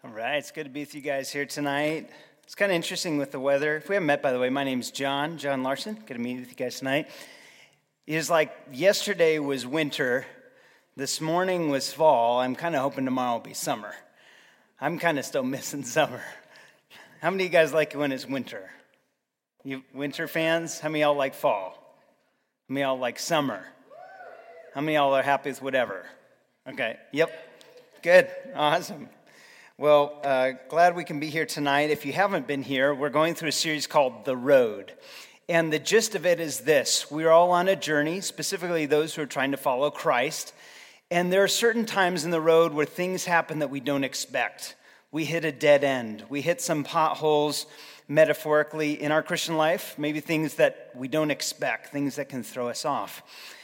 All right, it's good to be with you guys here tonight. It's kind of interesting with the weather. If we haven't met, by the way, my name's John Larson. Good to meet with you guys tonight. It was like yesterday was winter, this morning was fall. I'm kind of hoping tomorrow will be summer. I'm kind of still missing summer. How many of you guys like it when it's winter? You winter fans? How many of y'all like fall? How many of y'all like summer? How many of y'all are happy with whatever? Okay, yep, good, awesome. Well, glad we can be here tonight. If you haven't been here, we're going through a series called The Road. And the gist of it is this. We're all on a journey, specifically those who are trying to follow Christ. And there are certain times in the road where things happen that we don't expect. We hit a dead end. We hit some potholes, metaphorically, in our Christian life. Maybe things that we don't expect, things that can throw us off.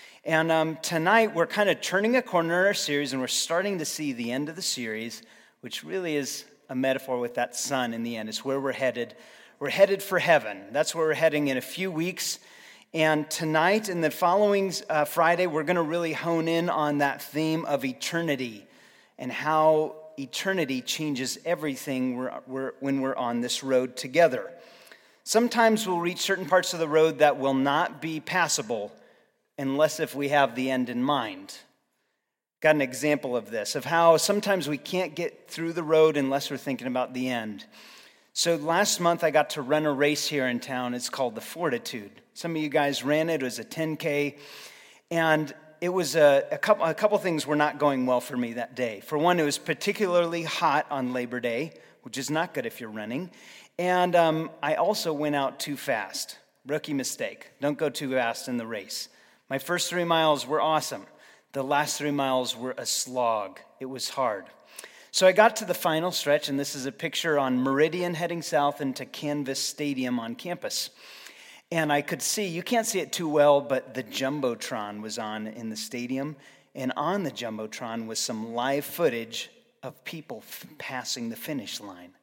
And tonight, we're kind of turning a corner in our series, and we're starting to see the end of the series, which really is a metaphor with that sun in the end. It's where we're headed. We're headed for heaven. That's where we're heading in a few weeks. And tonight and the following Friday, we're going to really hone in on that theme of eternity and how eternity changes everything when we're on this road together. Sometimes we'll reach certain parts of the road that will not be passable unless if we have the end in mind. Got an example of this, of how sometimes we can't get through the road unless we're thinking about the end. So last month I got to run a race here in town. It's called the Fortitude. Some of you guys ran it. It was a 10K. And it was a couple things were not going well for me that day. For one, it was particularly hot on Labor Day, which is not good if you're running. And I also went out too fast. Rookie mistake. Don't go too fast in the race. My first 3 miles were awesome. The last 3 miles were a slog. It was hard. So I got to the final stretch, and this is a picture on Meridian heading south into Canvas Stadium on campus. And I could see, you can't see it too well, but the Jumbotron was on in the stadium. And on the Jumbotron was some live footage of people passing the finish line.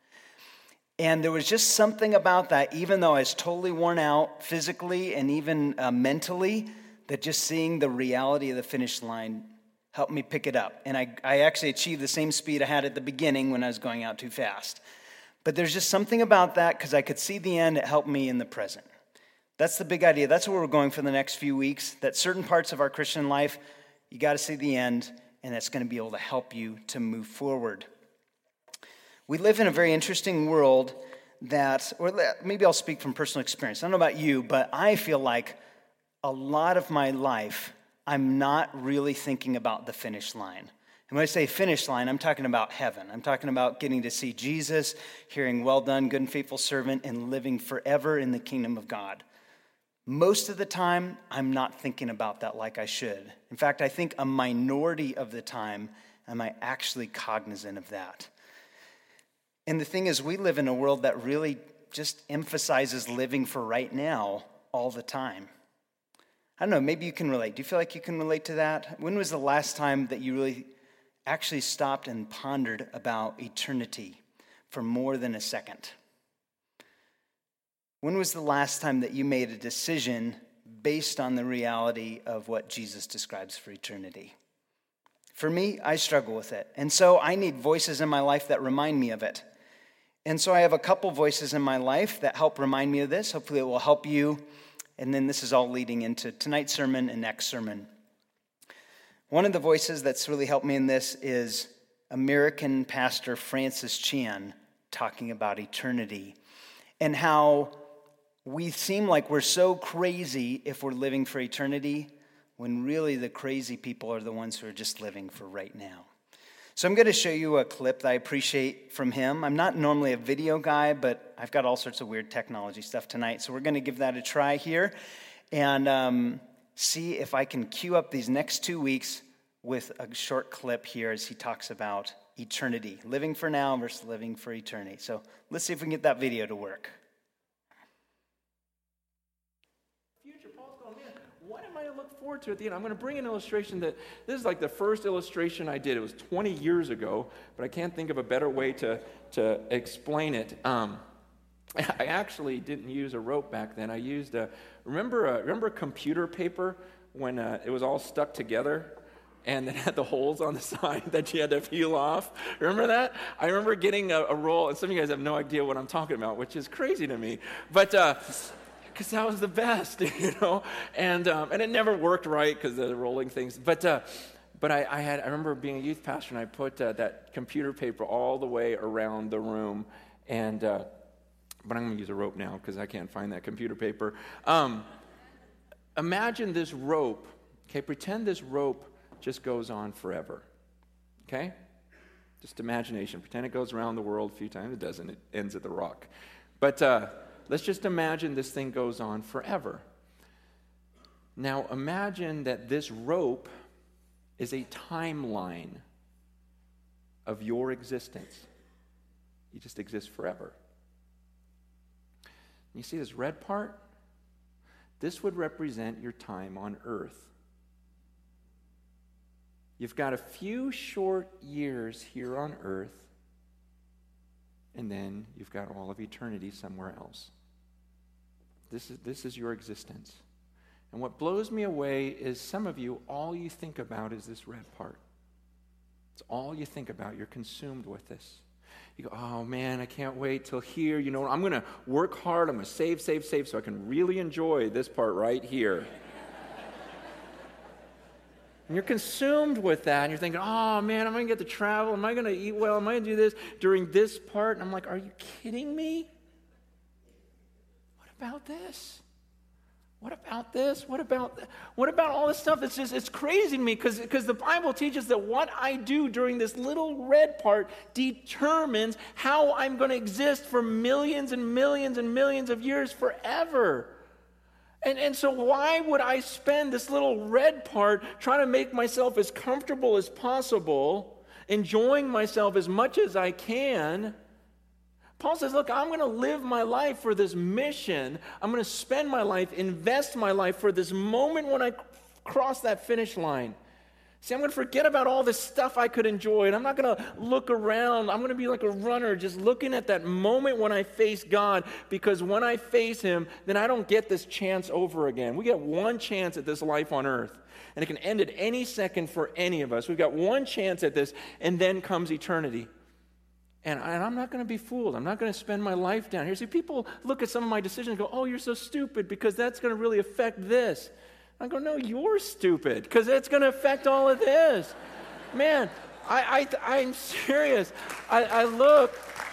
And there was just something about that, even though I was totally worn out physically and even mentally, that just seeing the reality of the finish line helped me pick it up. And I actually achieved the same speed I had at the beginning when I was going out too fast. But there's just something about that, because I could see the end, it helped me in the present. That's the big idea. That's where we're going for the next few weeks, that certain parts of our Christian life, you got to see the end, and that's going to be able to help you to move forward. We live in a very interesting world that, or maybe I'll speak from personal experience. I don't know about you, but I feel like a lot of my life, I'm not really thinking about the finish line. And when I say finish line, I'm talking about heaven. I'm talking about getting to see Jesus, hearing, "Well done, good and faithful servant," and living forever in the kingdom of God. Most of the time, I'm not thinking about that like I should. In fact, I think a minority of the time am I actually cognizant of that. And the thing is, we live in a world that really just emphasizes living for right now all the time. I don't know, maybe you can relate. Do you feel like you can relate to that? When was the last time that you really actually stopped and pondered about eternity for more than a second? When was the last time that you made a decision based on the reality of what Jesus describes for eternity? For me, I struggle with it. And so I need voices in my life that remind me of it. And so I have a couple voices in my life that help remind me of this. Hopefully it will help you. And then this is all leading into tonight's sermon and next sermon. One of the voices that's really helped me in this is American pastor Francis Chan talking about eternity and how we seem like we're so crazy if we're living for eternity when really the crazy people are the ones who are just living for right now. So I'm going to show you a clip that I appreciate from him. I'm not normally a video guy, but I've got all sorts of weird technology stuff tonight. So we're going to give that a try here and see if I can cue up these next 2 weeks with a short clip here as he talks about eternity. Living for now versus living for eternity. So let's see if we can get that video to work. What am I to look forward to at the end? I'm going to bring an illustration that, this is like the first illustration I did. It was 20 years ago, but I can't think of a better way to explain it. I actually didn't use a rope back then. I used remember computer paper when it was all stuck together? and it had the holes on the side that you had to peel off. Remember that? I remember getting a roll, and some of you guys have no idea what I'm talking about, which is crazy to me. But because that was the best, and it never worked right because of the rolling things. But I remember being a youth pastor, and I put that computer paper all the way around the room, and but I'm going to use a rope now because I can't find that computer paper. Imagine this rope. Okay, pretend this rope just goes on forever. Okay, just imagination. Pretend it goes around the world a few times. It doesn't. It ends at the rock. But let's just imagine this thing goes on forever. Now imagine that this rope is a timeline of your existence. You just exist forever. You see this red part? This would represent your time on earth. You've got a few short years here on earth, and then you've got all of eternity somewhere else. This is your existence. And what blows me away is some of you, all you think about is this red part. It's all you think about. You're consumed with this. You go, oh man, I can't wait till here. I'm going to work hard. I'm going to save so I can really enjoy this part right here. And you're consumed with that, and you're thinking, oh man, am I going to get to travel? Am I going to eat well? Am I going to do this during this part? And I'm like, are you kidding me? What about this? What about this? What about all this stuff? It's crazy to me because the Bible teaches that what I do during this little red part determines how I'm going to exist for millions and millions and millions of years forever. And so why would I spend this little red part trying to make myself as comfortable as possible, enjoying myself as much as I can? Paul says, look, I'm going to live my life for this mission. I'm going to spend my life, invest my life for this moment when I cross that finish line. See, I'm going to forget about all this stuff I could enjoy, and I'm not going to look around. I'm going to be like a runner just looking at that moment when I face God, because when I face Him, then I don't get this chance over again. We get one chance at this life on earth, and it can end at any second for any of us. We've got one chance at this, and then comes eternity. And I'm not going to be fooled. I'm not going to spend my life down here. See, people look at some of my decisions and go, oh, you're so stupid because that's going to really affect this. I go, no, you're stupid because it's going to affect all of this. Man, I'm serious. I look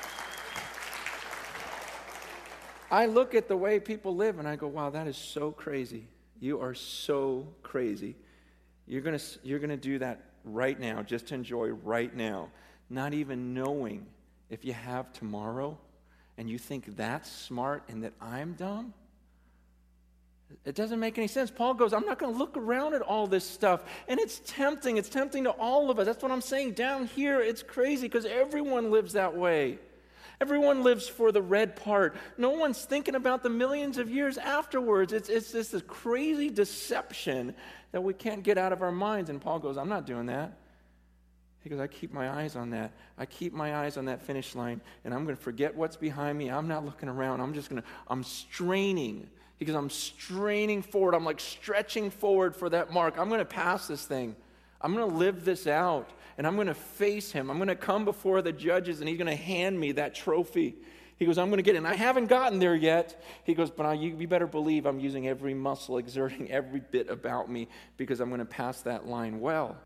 at the way people live and I go, wow, that is so crazy. You are so crazy. You're going to do that right now, just to enjoy right now, not even knowing if you have tomorrow, and you think that's smart and that I'm dumb? It doesn't make any sense. Paul goes, I'm not going to look around at all this stuff. And it's tempting. It's tempting to all of us. That's what I'm saying. Down here, it's crazy because everyone lives that way. Everyone lives for the red part. No one's thinking about the millions of years afterwards. It's this crazy deception that we can't get out of our minds. And Paul goes, I'm not doing that. He goes, I keep my eyes on that. I keep my eyes on that finish line, and I'm going to forget what's behind me. I'm not looking around. I'm straining. He goes, I'm straining forward. I'm like stretching forward for that mark. I'm going to pass this thing. I'm going to live this out, and I'm going to face Him. I'm going to come before the judges, and He's going to hand me that trophy. He goes, I'm going to get it. And I haven't gotten there yet. He goes, but you better believe I'm using every muscle, exerting every bit about me, because I'm going to pass that line well.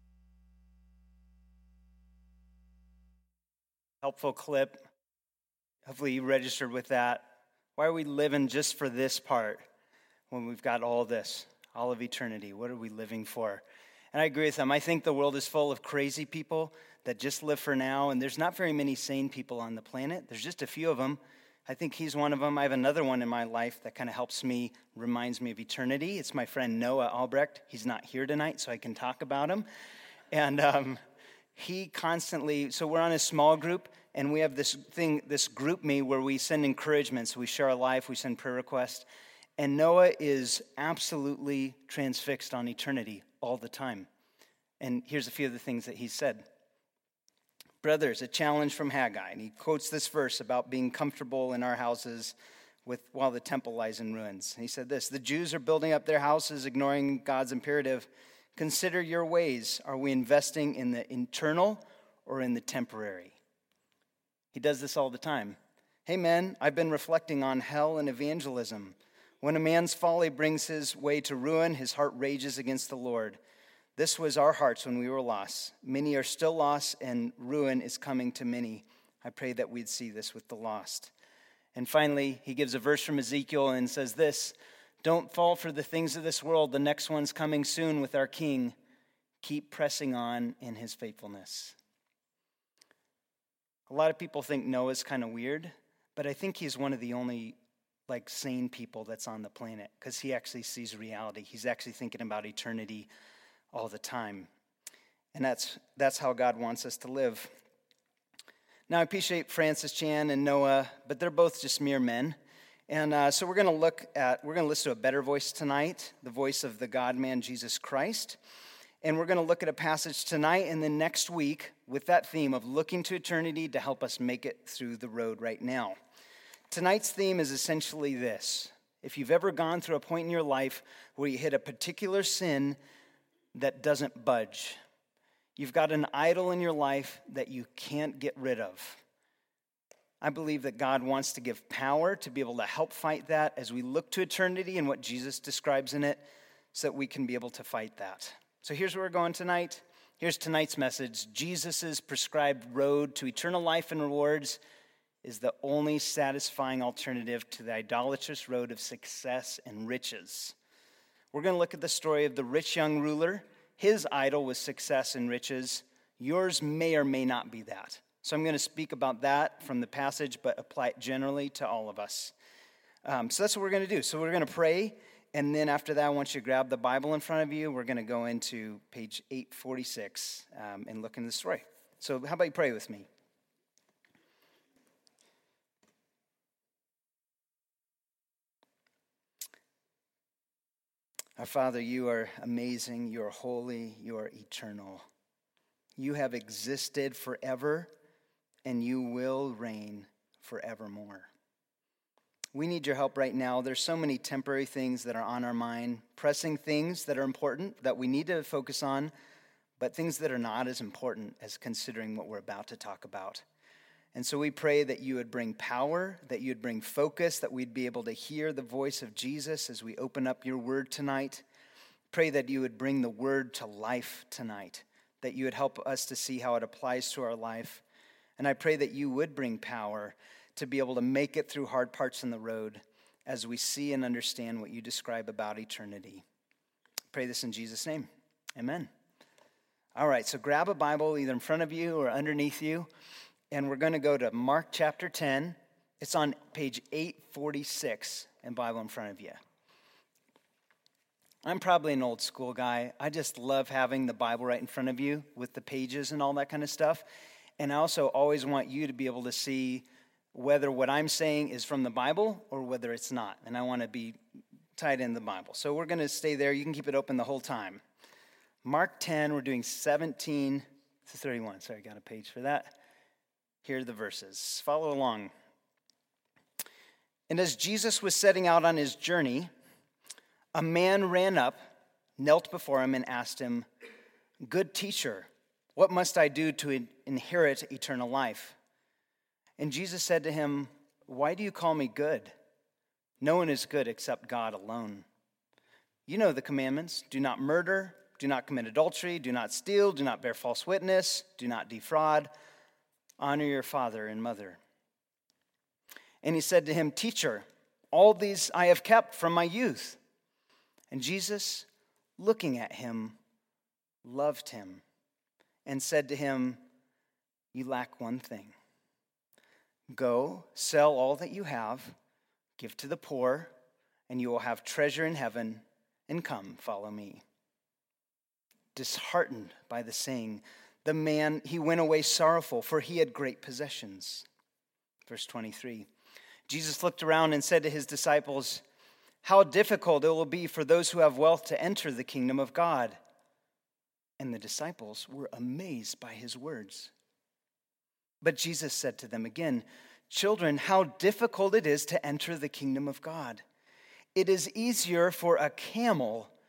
Helpful clip. Hopefully you registered with that. Why are we living just for this part when we've got all this, all of eternity? What are we living for? And I agree with them. I think the world is full of crazy people that just live for now, and there's not very many sane people on the planet. There's just a few of them. I think he's one of them. I have another one in my life that kind of helps me, reminds me of eternity. It's my friend Noah Albrecht. He's not here tonight, so I can talk about him. And he constantly, so we're on a small group, and we have this group me where we send encouragements. We share our life, we send prayer requests. And Noah is absolutely transfixed on eternity all the time. And here's a few of the things that he said. Brothers, a challenge from Haggai. And he quotes this verse about being comfortable in our houses while the temple lies in ruins. And he said this, the Jews are building up their houses, ignoring God's imperative. Consider your ways. Are we investing in the internal or in the temporary? He does this all the time. Hey men, I've been reflecting on hell and evangelism. When a man's folly brings his way to ruin, his heart rages against the Lord. This was our hearts when we were lost. Many are still lost, and ruin is coming to many. I pray that we'd see this with the lost. And finally, he gives a verse from Ezekiel and says this, don't fall for the things of this world. The next one's coming soon with our King. Keep pressing on in his faithfulness. A lot of people think Noah's kind of weird, but I think he's one of the only sane people that's on the planet because he actually sees reality. He's actually thinking about eternity all the time. And that's how God wants us to live. Now, I appreciate Francis Chan and Noah, but they're both just mere men. And so we're going to listen to a better voice tonight, the voice of the God-man, Jesus Christ. And we're going to look at a passage tonight and then next week with that theme of looking to eternity to help us make it through the road right now. Tonight's theme is essentially this. If you've ever gone through a point in your life where you hit a particular sin that doesn't budge, you've got an idol in your life that you can't get rid of. I believe that God wants to give power to be able to help fight that as we look to eternity and what Jesus describes in it so that we can be able to fight that. So here's where we're going tonight. Here's tonight's message. Jesus' prescribed road to eternal life and rewards is the only satisfying alternative to the idolatrous road of success and riches. We're going to look at the story of the rich young ruler. His idol was success and riches. Yours may or may not be that. So I'm going to speak about that from the passage, but apply it generally to all of us. So that's what we're going to do. So we're going to pray, and then after that, I want you to grab the Bible in front of you. We're going to go into page 846 and look into the story. So how about you pray with me? Our Father, you are amazing, you are holy, you are eternal. You have existed forever, and you will reign forevermore. We need your help right now. There's so many temporary things that are on our mind, pressing things that are important that we need to focus on, but things that are not as important as considering what we're about to talk about. And so we pray that you would bring power, that you would bring focus, that we'd be able to hear the voice of Jesus as we open up your word tonight. Pray that you would bring the word to life tonight, that you would help us to see how it applies to our life. And I pray that you would bring power to be able to make it through hard parts in the road as we see and understand what you describe about eternity. Pray this in Jesus' name. Amen. All right, so grab a Bible either in front of you or underneath you. And we're going to go to Mark chapter 10. It's on page 846 in Bible in front of you. I'm probably an old school guy. I just love having the Bible right in front of you with the pages and all that kind of stuff. And I also always want you to be able to see whether what I'm saying is from the Bible or whether it's not. And I want to be tied in the Bible. So we're going to stay there. You can keep it open the whole time. Mark 10, we're doing 17 to 31. Sorry, I got a page for that. Here are the verses. Follow along. And as Jesus was setting out on his journey, a man ran up, knelt before him, and asked him, "Good teacher, what must I do to inherit eternal life?" And Jesus said to him, "Why do you call me good? No one is good except God alone. You know the commandments. Do not murder, do not commit adultery, do not steal, do not bear false witness, do not defraud. Honor your father and mother." And he said to him, "Teacher, all these I have kept from my youth." And Jesus, looking at him, loved him and said to him, "You lack one thing. Go, sell all that you have, give to the poor, and you will have treasure in heaven, and come, follow me." Disheartened by the saying, the man, he went away sorrowful, for he had great possessions. Verse 23, Jesus looked around and said to his disciples, "How difficult it will be for those who have wealth to enter the kingdom of God." And the disciples were amazed by his words. But Jesus said to them again, "Children, how difficult it is to enter the kingdom of God. It is easier for a camel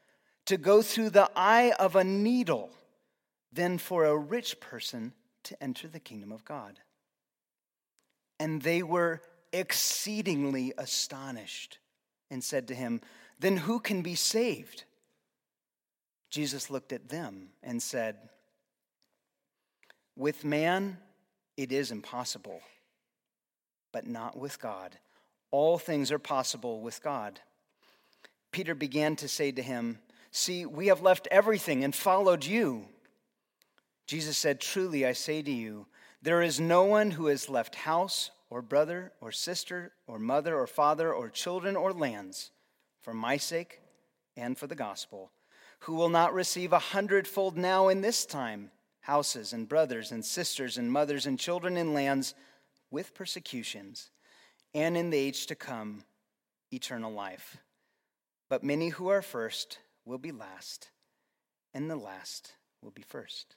to go through the eye of a needle than for a rich person to enter the kingdom of God." And they were exceedingly astonished and said to him, "Then who can be saved?" Jesus looked at them and said, "With man it is impossible, but not with God. All things are possible with God." Peter began to say to him, "See, we have left everything and followed you." Jesus said, "Truly I say to you, there is no one who has left house or brother or sister or mother or father or children or lands for my sake and for the gospel, who will not receive 100-fold now in this time, houses and brothers and sisters and mothers and children and lands with persecutions, and in the age to come, eternal life. But many who are first will be last, and the last will be first."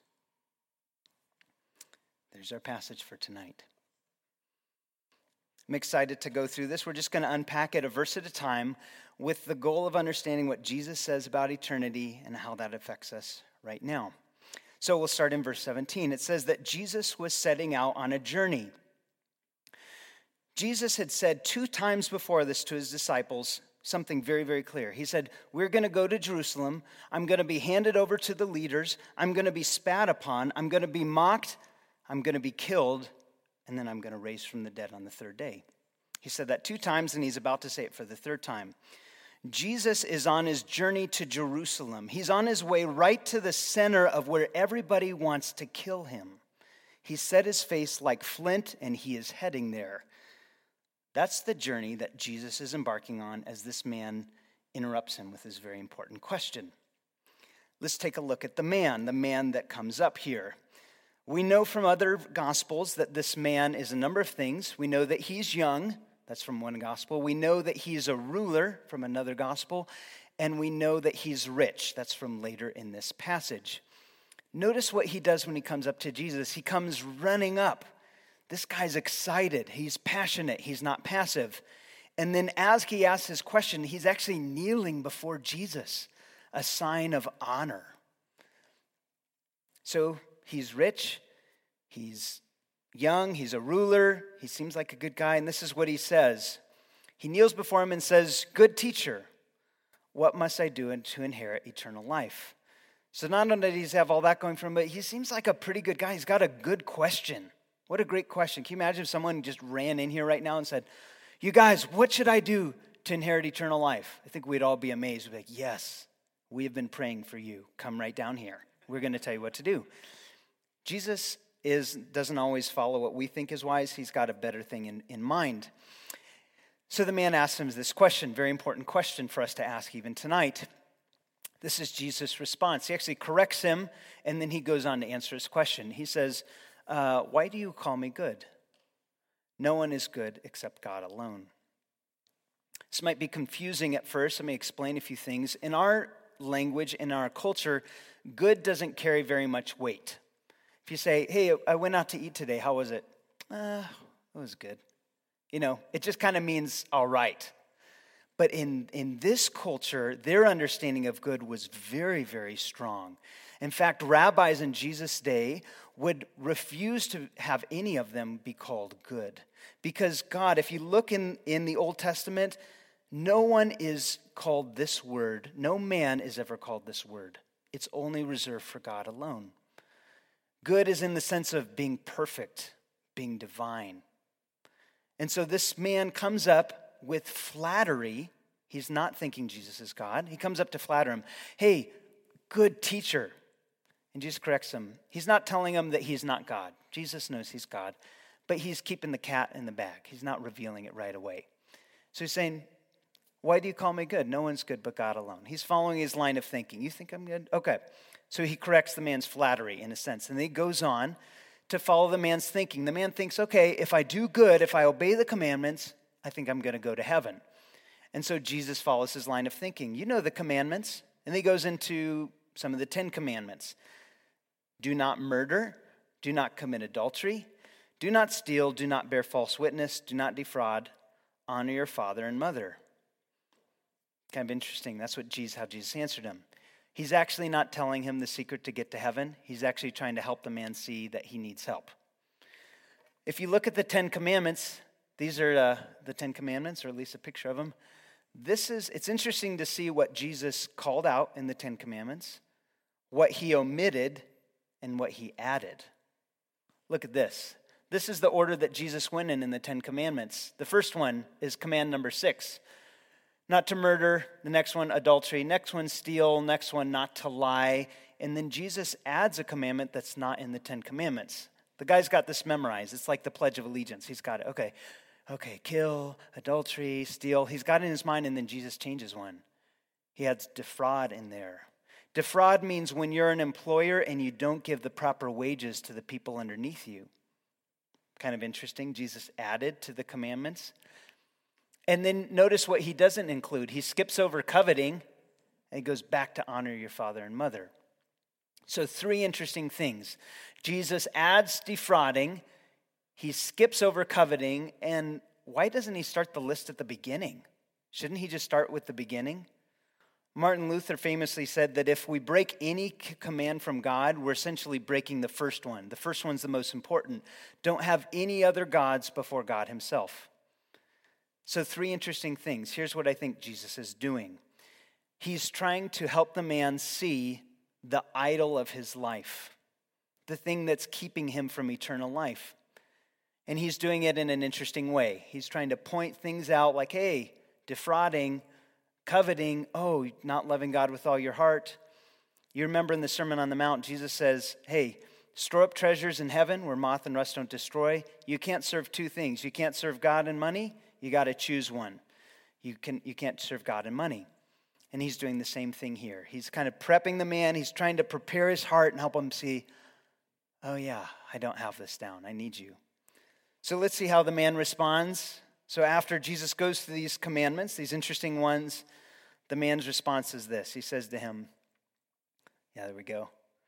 There's our passage for tonight. I'm excited to go through this. We're just going to unpack it a verse at a time with the goal of understanding what Jesus says about eternity and how that affects us right now. So we'll start in verse 17. It says that Jesus was setting out on a journey. Jesus had said 2 times before this to his disciples something very, very clear. He said, "We're going to go to Jerusalem. I'm going to be handed over to the leaders. I'm going to be spat upon. I'm going to be mocked. I'm going to be killed. And then I'm going to raise from the dead on the 3rd day." He said that 2 times, and he's about to say it for the 3rd time. Jesus is on his journey to Jerusalem. He's on his way right to the center of where everybody wants to kill him. He set his face like flint, and he is heading there. That's the journey that Jesus is embarking on as this man interrupts him with his very important question. Let's take a look at the man that comes up here. We know from other gospels that this man is a number of things. We know that he's young. That's from one gospel. We know that he's a ruler from another gospel. And we know that he's rich. That's from later in this passage. Notice what he does when he comes up to Jesus. He comes running up. This guy's excited. He's passionate. He's not passive. And then as he asks his question, he's actually kneeling before Jesus, a sign of honor. So he's rich. He's young. He's a ruler. He seems like a good guy. And this is what he says. He kneels before him and says, "Good teacher, what must I do to inherit eternal life?" So not only does he have all that going for him, but he seems like a pretty good guy. He's got a good question. What a great question. Can you imagine if someone just ran in here right now and said, "You guys, what should I do to inherit eternal life?" I think we'd all be amazed. We'd be like, "Yes, we have been praying for you. Come right down here. We're going to tell you what to do." Jesus doesn't always follow what we think is wise. He's got a better thing in mind. So the man asks him this question, very important question for us to ask even tonight. This is Jesus' response. He actually corrects him, and then he goes on to answer his question. He says, "Why do you call me good? No one is good except God alone." This might be confusing at first. Let me explain a few things. In our language, in our culture, good doesn't carry very much weight. If you say, "Hey, I went out to eat today. How was it?" It was good. It just kind of means all right. But in this culture, their understanding of good was very, very strong. In fact, rabbis in Jesus' day would refuse to have any of them be called good. Because God, if you look in the Old Testament, no one is called this word. No man is ever called this word. It's only reserved for God alone. Good is in the sense of being perfect, being divine. And so this man comes up with flattery. He's not thinking Jesus is God. He comes up to flatter him. "Hey, good teacher." And Jesus corrects him. He's not telling him that he's not God. Jesus knows he's God. But he's keeping the cat in the bag. He's not revealing it right away. So he's saying, "Why do you call me good? No one's good but God alone." He's following his line of thinking. You think I'm good? Okay. So he corrects the man's flattery in a sense. And then he goes on to follow the man's thinking. The man thinks, okay, if I do good, if I obey the commandments, I think I'm going to go to heaven. And so Jesus follows his line of thinking. You know the commandments. And he goes into some of the 10 commandments. Do not murder. Do not commit adultery. Do not steal. Do not bear false witness. Do not defraud. Honor your father and mother. Kind of interesting. That's how Jesus answered him. He's actually not telling him the secret to get to heaven. He's actually trying to help the man see that he needs help. If you look at the 10 Commandments, these are the 10 Commandments, or at least a picture of them. It's interesting to see what Jesus called out in the 10 Commandments, what he omitted, and what he added. Look at this. This is the order that Jesus went in the 10 Commandments. The first one is command number 6. Not to murder. The next one, adultery. Next one, steal. Next one, not to lie. And then Jesus adds a commandment that's not in the 10 Commandments. The guy's got this memorized. It's like the Pledge of Allegiance. He's got it. Okay, kill, adultery, steal. He's got it in his mind, and then Jesus changes one. He adds defraud in there. Defraud means when you're an employer and you don't give the proper wages to the people underneath you. Kind of interesting. Jesus added to the commandments. And then notice what he doesn't include. He skips over coveting, and he goes back to honor your father and mother. So 3 interesting things. Jesus adds defrauding, he skips over coveting, and why doesn't he start the list at the beginning? Shouldn't he just start with the beginning? Martin Luther famously said that if we break any command from God, we're essentially breaking the first one. The first one's the most important. Don't have any other gods before God himself. So 3 interesting things. Here's what I think Jesus is doing. He's trying to help the man see the idol of his life, the thing that's keeping him from eternal life. And he's doing it in an interesting way. He's trying to point things out like, hey, defrauding, coveting, not loving God with all your heart. You remember in the Sermon on the Mount, Jesus says, hey, store up treasures in heaven where moth and rust don't destroy. You can't serve 2 things. You can't serve God and money. You got to choose one. You can't serve God and money. And he's doing the same thing here. He's kind of prepping the man. He's trying to prepare his heart and help him see, oh yeah, I don't have this down. I need you. So let's see how the man responds. So after Jesus goes through these commandments, these interesting ones, the man's response is this. He says to him, there we go.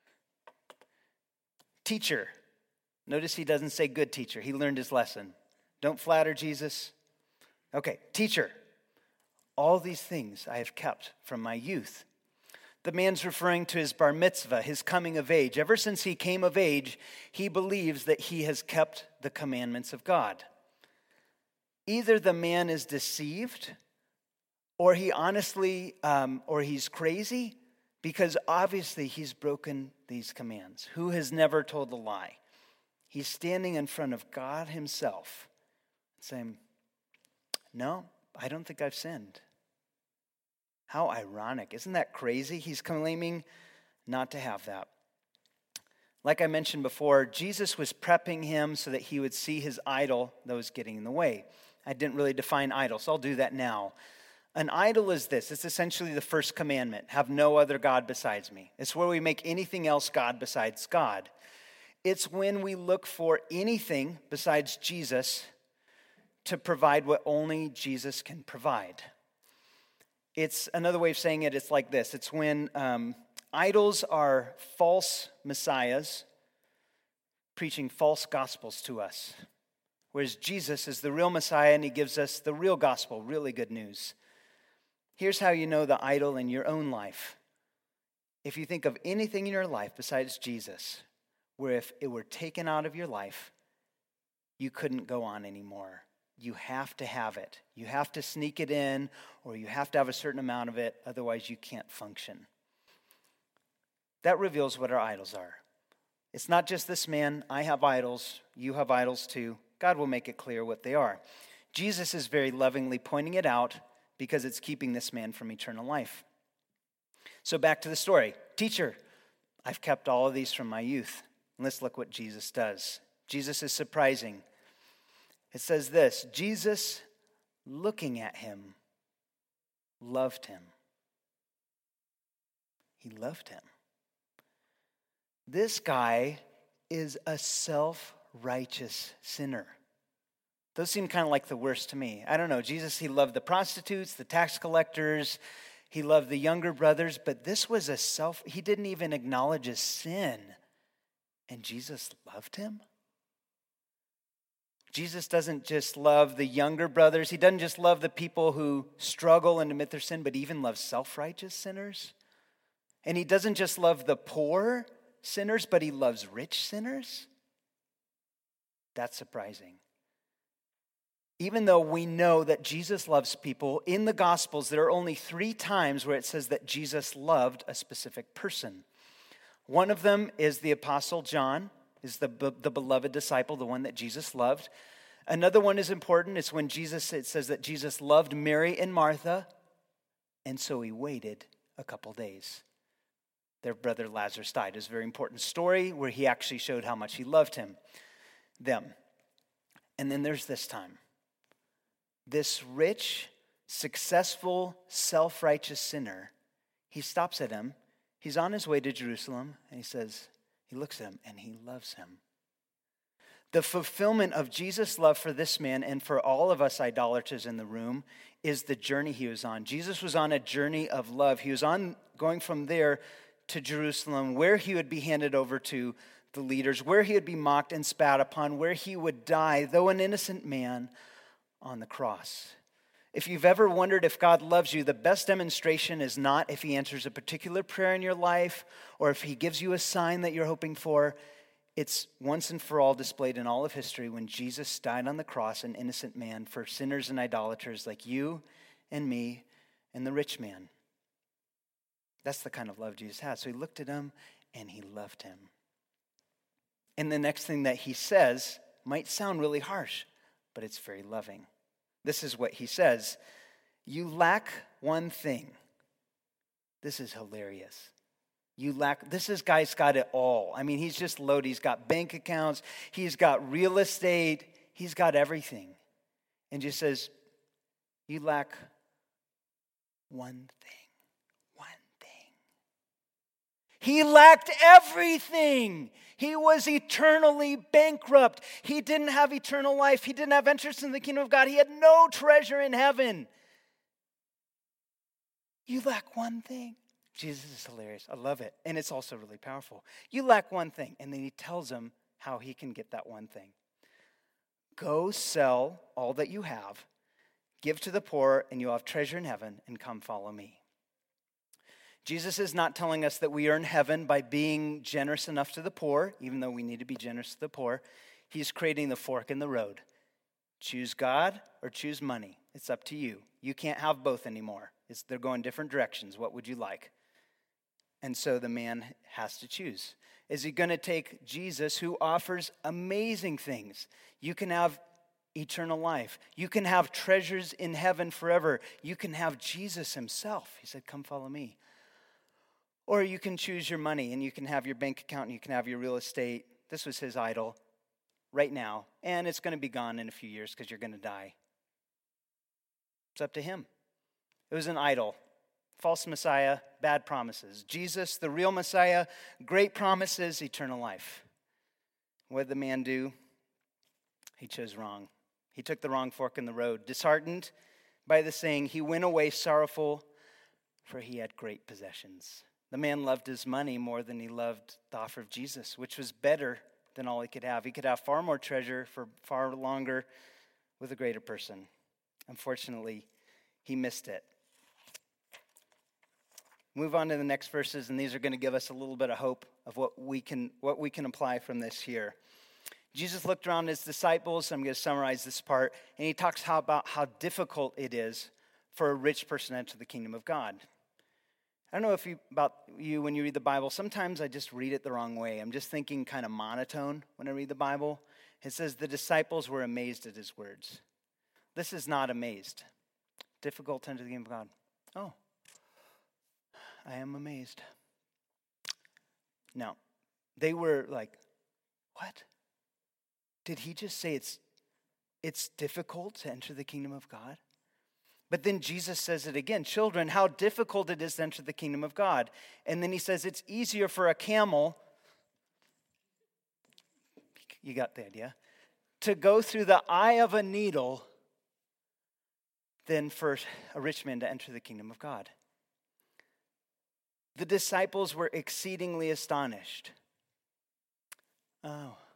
Teacher. Notice he doesn't say good teacher. He learned his lesson. Don't flatter Jesus. Okay, teacher. All these things I have kept from my youth. The man's referring to his bar mitzvah, his coming of age. Ever since he came of age, he believes that he has kept the commandments of God. Either the man is deceived, or he honestly, or he's crazy, because obviously he's broken these commands. Who has never told a lie? He's standing in front of God himself, saying, no, I don't think I've sinned. How ironic. Isn't that crazy? He's claiming not to have that. Like I mentioned before, Jesus was prepping him so that he would see his idol that was getting in the way. I didn't really define idol, so I'll do that now. An idol is this. It's essentially the first commandment. Have no other God besides me. It's where we make anything else God besides God. It's when we look for anything besides Jesus to provide what only Jesus can provide. It's another way of saying it, it's like this. It's when idols are false messiahs preaching false gospels to us, whereas Jesus is the real Messiah and he gives us the real gospel, really good news. Here's how you know the idol in your own life. If you think of anything in your life besides Jesus, where if it were taken out of your life, you couldn't go on anymore. You have to have it. You have to sneak it in, or you have to have a certain amount of it, otherwise you can't function. That reveals what our idols are. It's not just this man, I have idols, you have idols too. God will make it clear what they are. Jesus is very lovingly pointing it out because it's keeping this man from eternal life. So back to the story. Teacher, I've kept all of these from my youth. And let's look what Jesus does. Jesus is surprising. It says this, Jesus, looking at him, loved him. He loved him. This guy is a self-righteous sinner. Those seem kind of like the worst to me. I don't know. Jesus, he loved the prostitutes, the tax collectors. He loved the younger brothers. But this was he didn't even acknowledge his sin. And Jesus loved him? Jesus doesn't just love the younger brothers. He doesn't just love the people who struggle and admit their sin, but even loves self-righteous sinners. And he doesn't just love the poor sinners, but he loves rich sinners. That's surprising. Even though we know that Jesus loves people, in the Gospels there are only 3 times where it says that Jesus loved a specific person. One of them is the Apostle John, is the beloved disciple, the one that Jesus loved. Another one is important. It's when it says that Jesus loved Mary and Martha, and so he waited a couple days. Their brother Lazarus died. It's a very important story where he actually showed how much he loved them. And then there's this time. This rich, successful, self-righteous sinner, he stops at him. He's on his way to Jerusalem, and he looks at him, and he loves him. The fulfillment of Jesus' love for this man and for all of us idolaters in the room is the journey he was on. Jesus was on a journey of love. He was going from there to Jerusalem, where he would be handed over to the leaders, where he would be mocked and spat upon, where he would die, though an innocent man, on the cross. If you've ever wondered if God loves you, the best demonstration is not if he answers a particular prayer in your life or if he gives you a sign that you're hoping for. It's once and for all displayed in all of history when Jesus died on the cross, an innocent man, for sinners and idolaters like you and me and the rich man. That's the kind of love Jesus has. So he looked at him and he loved him. And the next thing that he says might sound really harsh, but it's very loving. This is what he says. You lack one thing. This is hilarious. This guy's got it all. I mean, he's just loaded. He's got bank accounts. He's got real estate. He's got everything. And just says, you lack one thing. One thing. He lacked everything. He was eternally bankrupt. He didn't have eternal life. He didn't have entrance in the kingdom of God. He had no treasure in heaven. You lack one thing. Jesus is hilarious. I love it. And it's also really powerful. You lack one thing. And then he tells him how he can get that one thing. Go sell all that you have, give to the poor, and you'll have treasure in heaven, and come follow me. Jesus is not telling us that we earn heaven by being generous enough to the poor, even though we need to be generous to the poor. He's creating the fork in the road. Choose God or choose money. It's up to you. You can't have both anymore. They're going different directions. What would you like? And so the man has to choose. Is he going to take Jesus, who offers amazing things? You can have eternal life. You can have treasures in heaven forever. You can have Jesus himself. He said, come follow me. Or you can choose your money, and you can have your bank account, and you can have your real estate. This was his idol right now, and it's going to be gone in a few years because you're going to die. It's up to him. It was an idol. False Messiah, bad promises. Jesus, the real Messiah, great promises, eternal life. What did the man do? He chose wrong. He took the wrong fork in the road. Disheartened by the saying, he went away sorrowful, for he had great possessions. The man loved his money more than he loved the offer of Jesus, which was better than all he could have. He could have far more treasure for far longer with a greater person. Unfortunately, he missed it. Move on to the next verses, and these are going to give us a little bit of hope of what we can apply from this here. Jesus looked around his disciples. I'm going to summarize this part, and he talks about how difficult it is for a rich person to enter the kingdom of God. I don't know about you when you read the Bible. Sometimes I just read it the wrong way. I'm just thinking kind of monotone when I read the Bible. It says the disciples were amazed at his words. This is not amazed. Difficult to enter the kingdom of God. Oh, I am amazed. No, they were like, what? Did he just say it's difficult to enter the kingdom of God? But then Jesus says it again. Children, how difficult it is to enter the kingdom of God. And then he says it's easier for a camel, you got the idea, to go through the eye of a needle than for a rich man to enter the kingdom of God. The disciples were exceedingly astonished. Oh.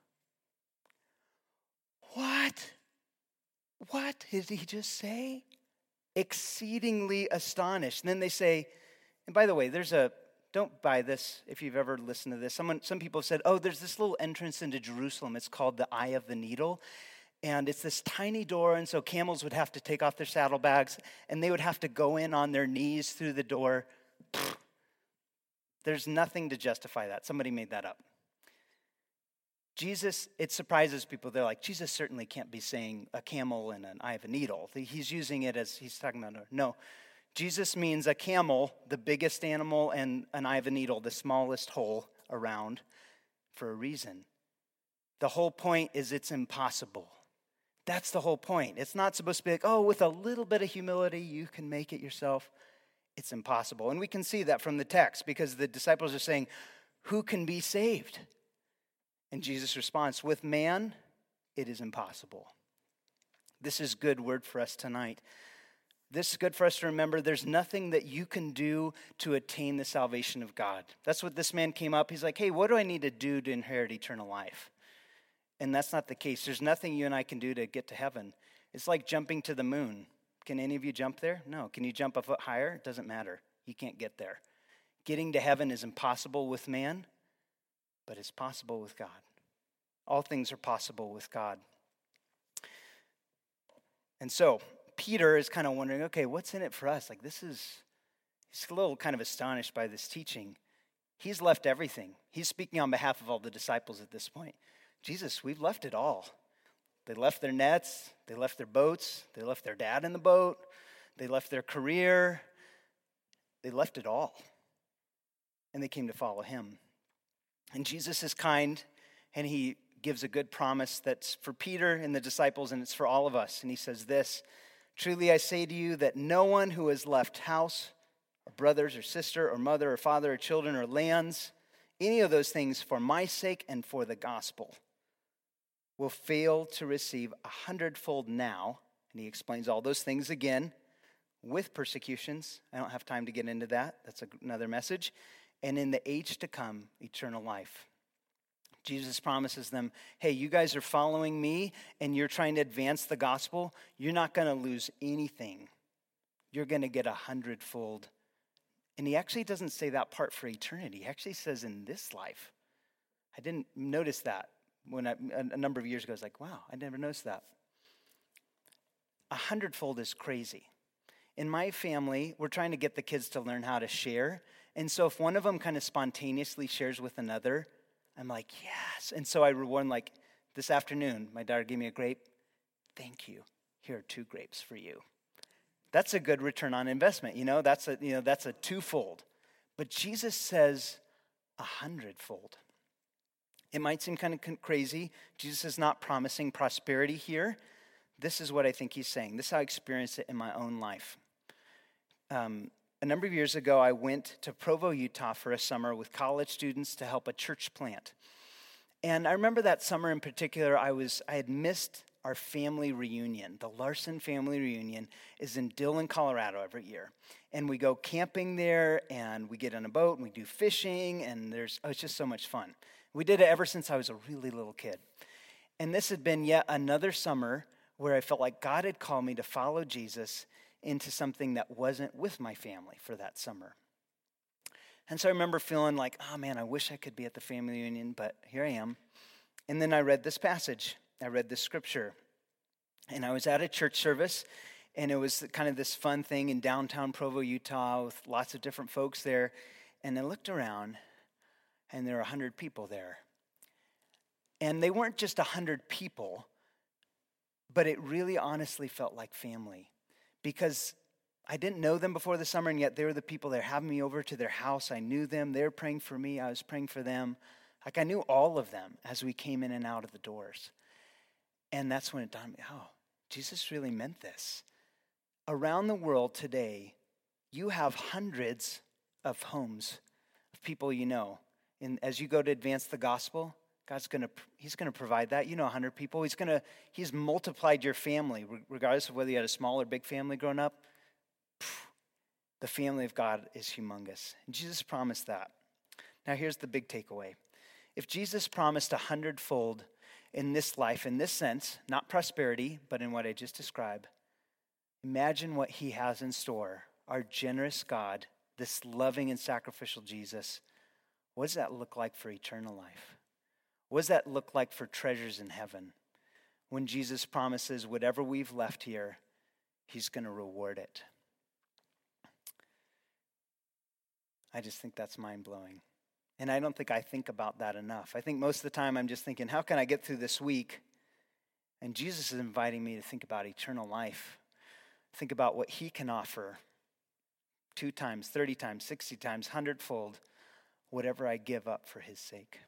What? What did he just say? Exceedingly astonished. And then they say, and by the way, there's a don't buy this if you've ever listened to this. Some people have said, oh, there's this little entrance into Jerusalem. It's called the Eye of the Needle. And it's this tiny door, and so camels would have to take off their saddlebags, and they would have to go in on their knees through the door. There's nothing to justify that. Somebody made that up. Jesus, it surprises people. They're like, Jesus certainly can't be saying a camel and an eye of a needle. He's using it as he's talking about, no. Jesus means a camel, the biggest animal, and an eye of a needle, the smallest hole around, for a reason. The whole point is it's impossible. That's the whole point. It's not supposed to be like, oh, with a little bit of humility, you can make it yourself. It's impossible. And we can see that from the text because the disciples are saying, who can be saved? And Jesus responds, with man, it is impossible. This is good word for us tonight. This is good for us to remember there's nothing that you can do to attain the salvation of God. That's what this man came up. He's like, hey, what do I need to do to inherit eternal life? And that's not the case. There's nothing you and I can do to get to heaven. It's like jumping to the moon. Can any of you jump there? No. Can you jump a foot higher? It doesn't matter. You can't get there. Getting to heaven is impossible with man, but it's possible with God. All things are possible with God. And so, Peter is kind of wondering, okay, what's in it for us? Like he's a little kind of astonished by this teaching. He's left everything. He's speaking on behalf of all the disciples at this point. Jesus, we've left it all. They left their nets, they left their boats, they left their dad in the boat, they left their career, they left it all. And they came to follow him. And Jesus is kind, and he gives a good promise that's for Peter and the disciples, and it's for all of us. And he says this, truly I say to you that no one who has left house, or brothers or sister, or mother or father or children or lands, any of those things for my sake and for the gospel, will fail to receive 100-fold now. And he explains all those things again with persecutions. I don't have time to get into that. That's another message. And in the age to come, eternal life. Jesus promises them, hey, you guys are following me and you're trying to advance the gospel. You're not going to lose anything. You're going to get 100-fold. And he actually doesn't say that part for eternity. He actually says in this life. I didn't notice that. When a number of years ago, I was like, wow, I never noticed that. 100-fold is crazy. In my family, we're trying to get the kids to learn how to share. And so if one of them kind of spontaneously shares with another, I'm like, yes. And so I reward them, like this afternoon, my daughter gave me a grape. Thank you. Here are 2 grapes for you. That's a good return on investment. That's a twofold. But Jesus says 100-fold. It might seem kind of crazy. Jesus is not promising prosperity here. This is what I think he's saying. This is how I experienced it in my own life. A number of years ago, I went to Provo, Utah for a summer with college students to help a church plant. And I remember that summer in particular, I had missed our family reunion. The Larson family reunion is in Dillon, Colorado every year. And we go camping there, and we get on a boat, and we do fishing, and it's just so much fun. We did it ever since I was a really little kid. And this had been yet another summer where I felt like God had called me to follow Jesus into something that wasn't with my family for that summer. And so I remember feeling like, oh man, I wish I could be at the family reunion, but here I am. And then I read this passage. I read this scripture. And I was at a church service, and it was kind of this fun thing in downtown Provo, Utah, with lots of different folks there. And I looked around, and there were 100 people there. And they weren't just 100 people, but it really honestly felt like family. Because I didn't know them before the summer, and yet they were the people that were having me over to their house. I knew them. They were praying for me. I was praying for them. Like I knew all of them as we came in and out of the doors. And that's when it dawned on me, oh, Jesus really meant this. Around the world today, you have hundreds of homes of people you know. And as you go to advance the gospel, He's going to provide that. 100 people. He's multiplied your family, regardless of whether you had a small or big family growing up. The family of God is humongous. And Jesus promised that. Now here's the big takeaway. If Jesus promised 100-fold in this life, in this sense, not prosperity, but in what I just described, imagine what he has in store, our generous God this loving and sacrificial Jesus, what does that look like for eternal life? What does that look like for treasures in heaven? When Jesus promises whatever we've left here, he's going to reward it. I just think that's mind-blowing. And I don't think I think about that enough. I think most of the time I'm just thinking, how can I get through this week? And Jesus is inviting me to think about eternal life. Think about what he can offer 2 times, 30 times, 60 times, 100-fold, whatever I give up for his sake.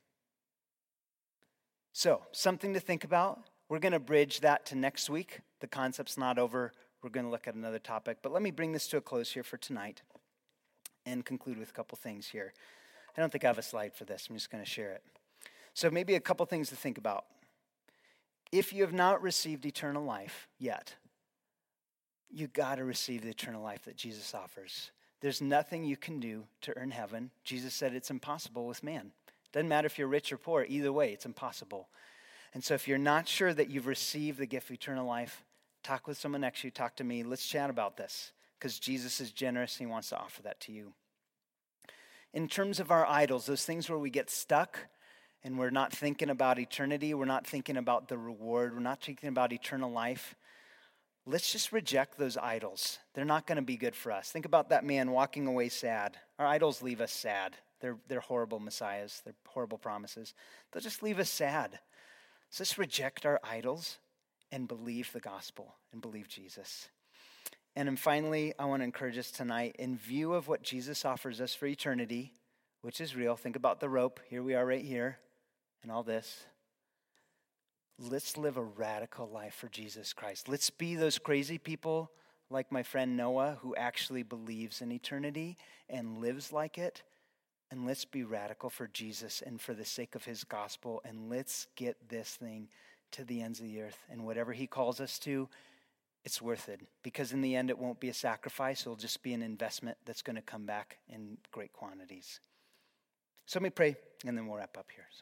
So, something to think about. We're going to bridge that to next week. The concept's not over. We're going to look at another topic. But let me bring this to a close here for tonight and conclude with a couple things here. I don't think I have a slide for this. I'm just going to share it. So maybe a couple things to think about. If you have not received eternal life yet, you got to receive the eternal life that Jesus offers. There's nothing you can do to earn heaven. Jesus said it's impossible with man. Doesn't matter if you're rich or poor. Either way, it's impossible. And so if you're not sure that you've received the gift of eternal life, talk with someone next to you. Talk to me. Let's chat about this because Jesus is generous and he wants to offer that to you. In terms of our idols, those things where we get stuck and we're not thinking about eternity, we're not thinking about the reward, we're not thinking about eternal life, let's just reject those idols. They're not going to be good for us. Think about that man walking away sad. Our idols leave us sad. They're horrible messiahs. They're horrible promises. They'll just leave us sad. So let's reject our idols and believe the gospel and believe Jesus. And then finally, I want to encourage us tonight, in view of what Jesus offers us for eternity, which is real. Think about the rope. Here we are right here and all this. Let's live a radical life for Jesus Christ. Let's be those crazy people like my friend Noah who actually believes in eternity and lives like it. And let's be radical for Jesus and for the sake of his gospel. And let's get this thing to the ends of the earth. And whatever he calls us to, it's worth it. Because in the end, it won't be a sacrifice. It'll just be an investment that's going to come back in great quantities. So let me pray, and then we'll wrap up here.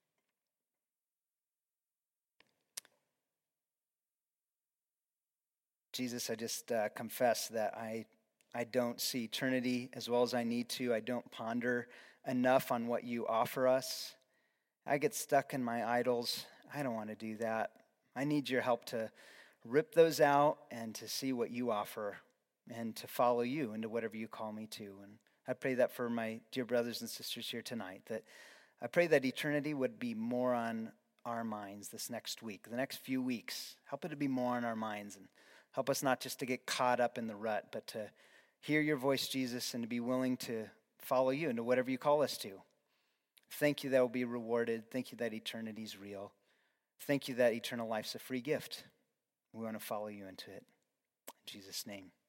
Jesus, I just confess that I don't see eternity as well as I need to. I don't ponder enough on what you offer us. I get stuck in my idols. I don't want to do that. I need your help to rip those out and to see what you offer and to follow you into whatever you call me to. And I pray that for my dear brothers and sisters here tonight, that I pray that eternity would be more on our minds this next week, the next few weeks. Help it to be more on our minds and help us not just to get caught up in the rut, but to hear your voice, Jesus, and to be willing to follow you into whatever you call us to. Thank you that we'll be rewarded. Thank you that eternity is real. Thank you that eternal life's a free gift. We want to follow you into it. In Jesus' name.